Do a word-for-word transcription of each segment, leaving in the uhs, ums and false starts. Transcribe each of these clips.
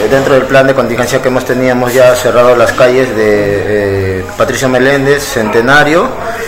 dentro del plan de contingencia que hemos tenido, hemos ya cerrado las calles de eh, Patricio Meléndez, Centenario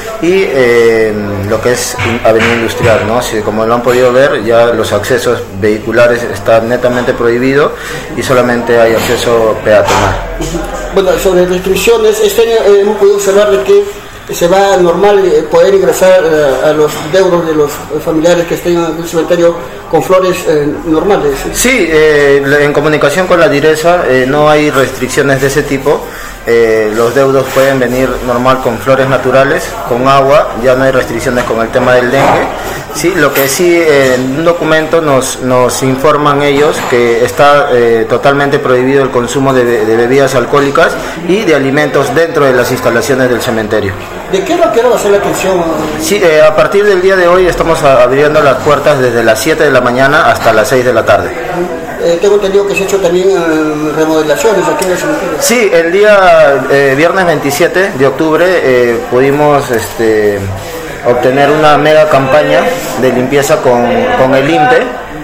y eh, lo que es Avenida Industrial, ¿no? Si, como lo han podido ver, ya los accesos vehiculares están netamente prohibidos y solamente hay acceso peatonal. Bueno, sobre restricciones, este año eh, hemos podido observar de que se va normal eh, poder ingresar eh, a los deudos de los familiares que estén en el cementerio con flores eh, normales. Sí, eh, en comunicación con la Direza eh, no hay restricciones de ese tipo. Eh, los deudos pueden venir normal con flores naturales, con agua, ya no hay restricciones con el tema del dengue. Sí, lo que sí, eh, en un documento nos, nos informan ellos que está eh, totalmente prohibido el consumo de, de bebidas alcohólicas y de alimentos dentro de las instalaciones del cementerio. ¿De qué hora quiero hacer la atención? Sí, eh, a partir del día de hoy estamos abriendo las puertas desde las siete de la mañana hasta las seis de la tarde. Eh, tengo entendido que se ha hecho también eh, remodelaciones aquí en el cementerio. Sí, el día eh, viernes veintisiete de octubre eh, pudimos este, obtener una mega campaña de limpieza con, con el I N P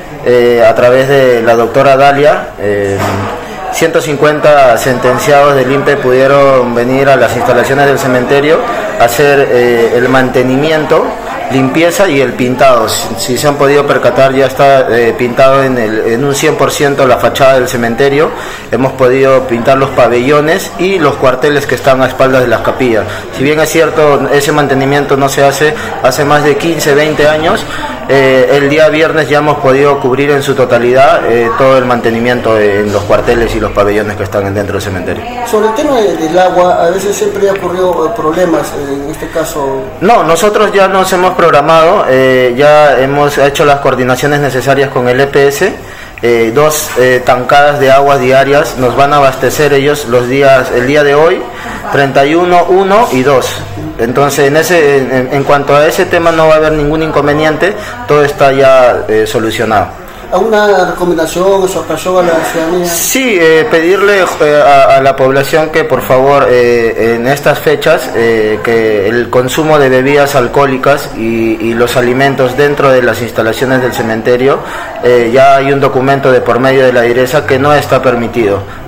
E eh, a través de la doctora Dalia. Eh, ciento cincuenta sentenciados del I N P E pudieron venir a las instalaciones del cementerio a hacer eh, el mantenimiento, limpieza y el pintado. Si, si se han podido percatar, ya está eh, pintado en, el, en un cien por ciento la fachada del cementerio. Hemos podido pintar los pabellones y los cuarteles que están a espaldas de las capillas. Si bien es cierto, ese mantenimiento no se hace hace más de quince, veinte años, eh, el día viernes ya hemos podido cubrir en su totalidad eh, todo el mantenimiento en los cuarteles y los pabellones que están dentro del cementerio. Sobre el tema del agua, a veces siempre ha ocurrido problemas, en este caso. No, nosotros ya nos hemos programado, eh, ya hemos hecho las coordinaciones necesarias con el E P S, eh, dos eh, tancadas de aguas diarias nos van a abastecer ellos los días, el día de hoy, treinta y uno, uno y dos. Entonces, en, ese, en, en cuanto a ese tema no va a haber ningún inconveniente, todo está ya eh, solucionado. ¿Alguna recomendación, exhortación a la ciudadanía? Sí, eh, pedirle eh, a, a la población que por favor eh, en estas fechas eh, que el consumo de bebidas alcohólicas y, y los alimentos dentro de las instalaciones del cementerio, eh, ya hay un documento de por medio de la Direza que no está permitido.